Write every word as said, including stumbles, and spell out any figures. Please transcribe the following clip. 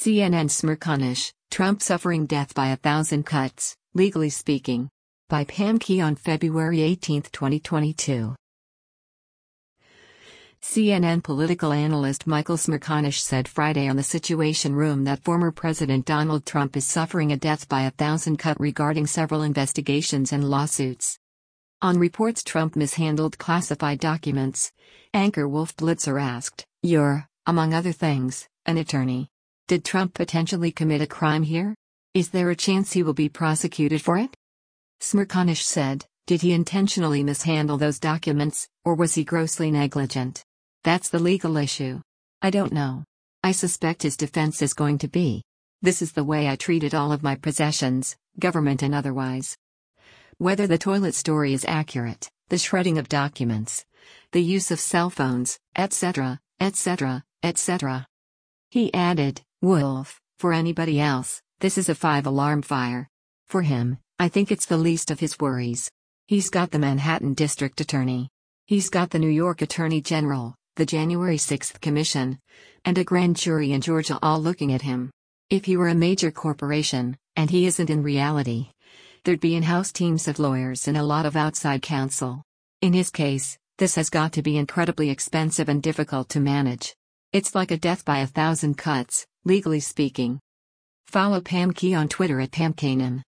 C N N Smerconish, Trump suffering death by a thousand cuts, legally speaking. By Pam Key on February eighteenth, twenty twenty-two. C N N political analyst Michael Smerconish said Friday on the Situation Room that former President Donald Trump is suffering a death by a thousand cut regarding several investigations and lawsuits. On reports Trump mishandled classified documents, anchor Wolf Blitzer asked, "You're, among other things, an attorney. Did Trump potentially commit a crime here? Is there a chance he will be prosecuted for it?" Smerconish said, "Did he intentionally mishandle those documents, or was he grossly negligent? That's the legal issue. I don't know. I suspect his defense is going to be, this is the way I treated all of my possessions, government and otherwise." Whether the toilet story is accurate, the shredding of documents, the use of cell phones, et cetera, et cetera, et cetera. He added, "Wolf, for anybody else, this is a five-alarm fire. For him, I think it's the least of his worries. He's got the Manhattan District Attorney. He's got the New York Attorney General, the January sixth Commission, and a grand jury in Georgia all looking at him. If he were a major corporation, and he isn't in reality, there'd be in-house teams of lawyers and a lot of outside counsel. In his case, this has got to be incredibly expensive and difficult to manage. It's like a death by a thousand cuts, legally speaking." Follow Pam Key on Twitter at Pam Kanan.